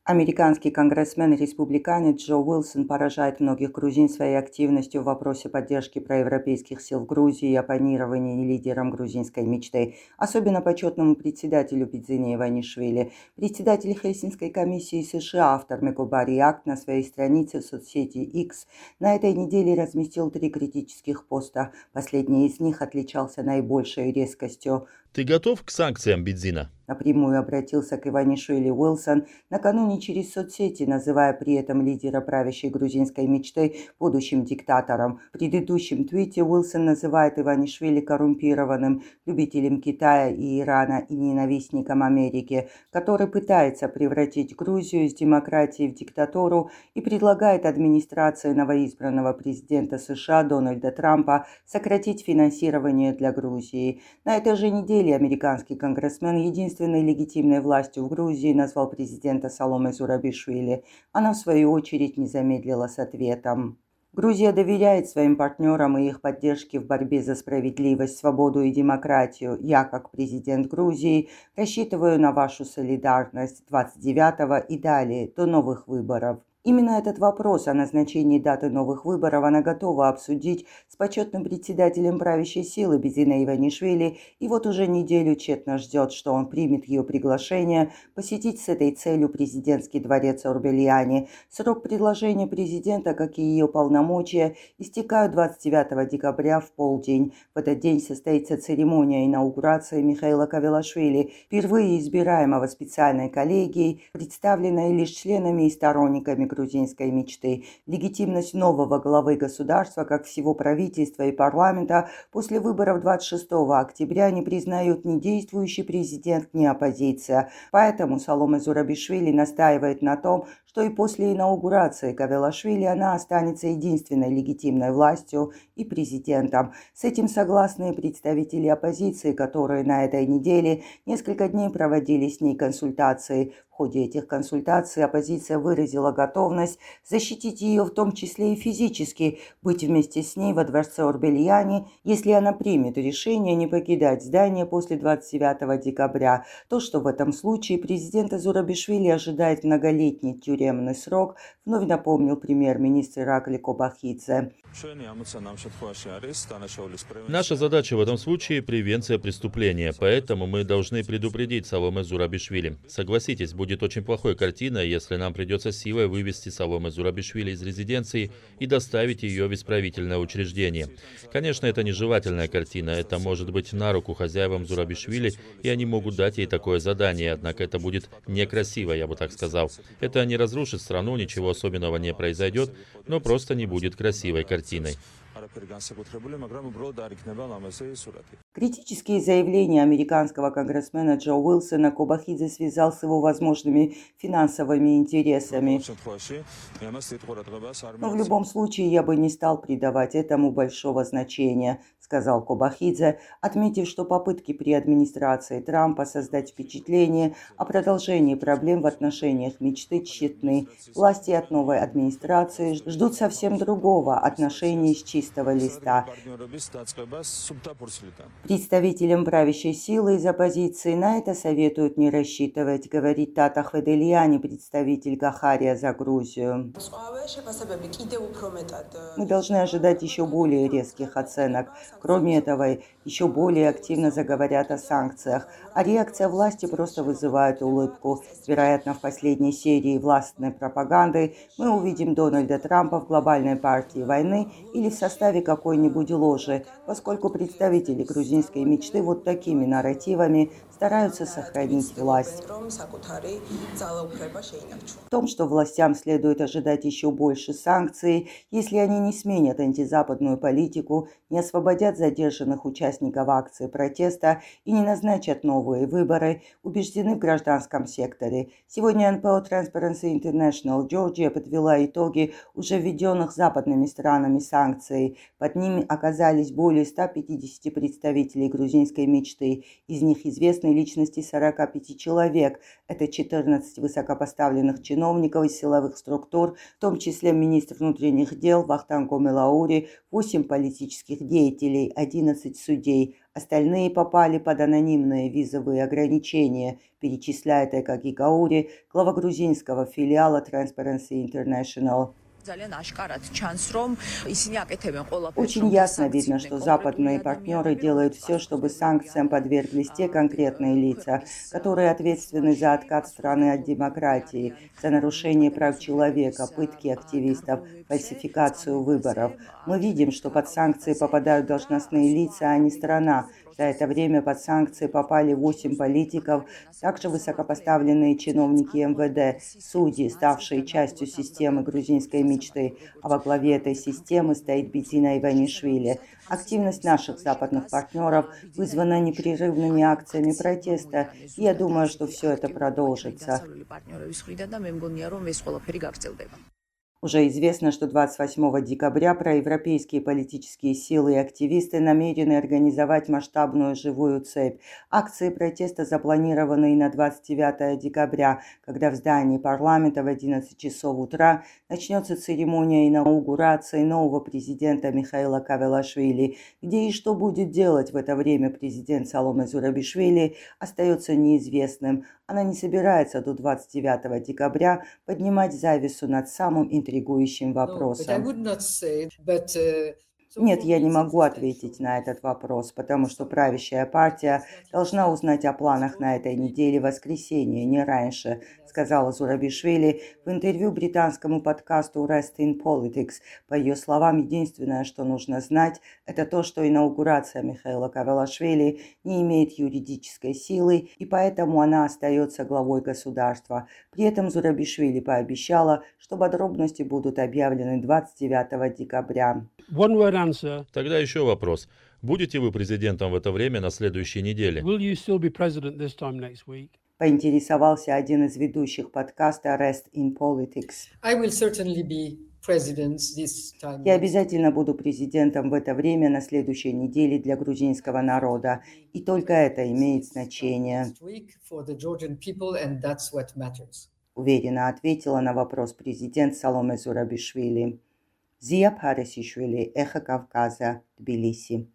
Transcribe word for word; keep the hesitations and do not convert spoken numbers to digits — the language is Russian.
Американский конгрессмен-республиканец Джо Уилсон поражает многих грузин своей активностью в вопросе поддержки проевропейских сил в Грузии и оппонирования лидерам грузинской мечты, особенно почетному председателю Бидзине Иванишвили. Председатель Хельсинской комиссии США, автор Мекубари Акт, на своей странице в соцсети X на этой неделе разместил три критических поста. Последний из них отличался наибольшей резкостью. Ты готов к санкциям, Бидзина? Напрямую обратился к Иванишвили Уилсон, накануне через соцсети, называя при этом лидера правящей грузинской мечты будущим диктатором. В предыдущем твите Уилсон называет Иванишвили коррумпированным, любителем Китая и Ирана и ненавистником Америки, который пытается превратить Грузию из демократии в диктатуру и предлагает администрации новоизбранного президента США Дональда Трампа сократить финансирование для Грузии. На этой же неделе американский конгрессмен единственный Единственной легитимной властью в Грузии назвал президента Саломе Зурабишвили. Она, в свою очередь, не замедлила с ответом. Грузия доверяет своим партнерам и их поддержке в борьбе за справедливость, свободу и демократию. Я, как президент Грузии, рассчитываю на вашу солидарность двадцать девятого и далее, до новых выборов. Именно этот вопрос о назначении даты новых выборов она готова обсудить с почетным председателем правящей силы Бидзиной Иванишвили, и вот уже неделю тщетно ждет, что он примет ее приглашение посетить с этой целью президентский дворец Орбелиани. Срок предложения президента, как и ее полномочия, истекают двадцать девятого декабря в полдень. В этот день состоится церемония инаугурации Михаила Кавелашвили, впервые избираемого специальной коллегией, представленной лишь членами и сторонниками грузинской мечты. Легитимность нового главы государства, как всего правительства и парламента, после выборов двадцать шестого октября не признают ни действующий президент, ни оппозиция. Поэтому Саломе Зурабишвили настаивает на том, что и после инаугурации Кавелашвили она останется единственной легитимной властью и президентом. С этим согласны представители оппозиции, которые на этой неделе несколько дней проводили с ней консультации. В ходе этих консультаций оппозиция выразила готовность защитить ее, в том числе и физически, быть вместе с ней во дворце Орбелиани, если она примет решение не покидать здание после двадцать девятого декабря. То, что в этом случае президента Зурабишвили ожидает многолетний тюремный срок, вновь напомнил премьер-министр Иракли Кобахидзе. Наша задача в этом случае – превенция преступления, поэтому мы должны предупредить Саломе Зурабишвили. Согласитесь, будет очень плохой картиной, если нам придется силой вывести Саломе Зурабишвили из резиденции и доставить ее в исправительное учреждение. Конечно, это нежелательная картина, это может быть на руку хозяевам Зурабишвили, и они могут дать ей такое задание, однако это будет некрасиво, я бы так сказал. Это не разрушит страну, ничего особенного не произойдет, но просто не будет красивой картиной. Критические заявления американского конгрессмена Джо Уилсона Кобахидзе связал с его возможными финансовыми интересами. Но в любом случае я бы не стал придавать этому большого значения, сказал Кобахидзе, отметив, что попытки при администрации Трампа создать впечатление о продолжении проблем в отношениях мечты тщетны. Власти от новой администрации ждут совсем другого – отношений с чистого листа. Представителям правящей силы из оппозиции на это советуют не рассчитывать, говорит Тата Хведелиани, представитель Гахария за Грузию. Мы должны ожидать еще более резких оценок. Кроме этого, еще более активно заговорят о санкциях. А реакция власти просто вызывает улыбку. Вероятно, в последней серии властной пропаганды мы увидим Дональда Трампа в глобальной партии войны или в составе какой-нибудь ложи, поскольку представители грузинской мечты вот такими нарративами стараются сохранить власть. В том, что властям следует ожидать еще больше санкций, если они не сменят антизападную политику, не освободят задержанных участников акции протеста и не назначат новые выборы, убеждены в гражданском секторе. Сегодня эн пэ о Transparency International Georgia подвела итоги уже введенных западными странами санкций. Под ними оказались более ста пятидесяти представителей грузинской мечты. Из них известный личности сорока пяти человек. Это четырнадцать высокопоставленных чиновников из силовых структур, в том числе министр внутренних дел Вахтанг Омелаури, восемь политических деятелей, одиннадцать судей. Остальные попали под анонимные визовые ограничения, перечисляет Эка Гигаури, глава грузинского филиала Transparency International. Очень ясно видно, что западные партнеры делают все, чтобы санкциям подверглись те конкретные лица, которые ответственны за откат страны от демократии, за нарушение прав человека, пытки активистов, фальсификацию выборов. Мы видим, что под санкции попадают должностные лица, а не страна. За это время под санкции попали восемь политиков, также высокопоставленные чиновники эм вэ дэ, судьи, ставшие частью системы грузинской мечты, а во главе этой системы стоит Битина Иванишвили. Активность наших западных партнеров вызвана непрерывными акциями протеста, и я думаю, что все это продолжится. Уже известно, что двадцать восьмого декабря проевропейские политические силы и активисты намерены организовать масштабную живую цепь. Акции протеста запланированы и на двадцать девятого декабря, когда в здании парламента в одиннадцать часов утра начнется церемония инаугурации нового президента Михаила Кавелашвили. Где и что будет делать в это время президент Саломе Зурабишвили, остается неизвестным. Она не собирается до двадцать девятого декабря поднимать завесу над самым интригующим вопросом. Нет, я не могу ответить на этот вопрос, потому что правящая партия должна узнать о планах на этой неделе в воскресенье, не раньше, сказала Зурабишвили в интервью британскому подкасту Rest in Politics. По ее словам, единственное, что нужно знать, это то, что инаугурация Михаила Кавелашвили не имеет юридической силы, и поэтому она остается главой государства. При этом Зурабишвили пообещала, что подробности будут объявлены двадцать девятого декабря. Тогда еще вопрос. Будете вы президентом в это время на следующей неделе? Поинтересовался один из ведущих подкаста Rest in Politics. Я обязательно буду президентом в это время на следующей неделе для грузинского народа. И только это имеет значение. Уверенно ответила на вопрос президент Саломе Зурабишвили. Зия Парисишвили, Эхо Кавказа, Тбилиси.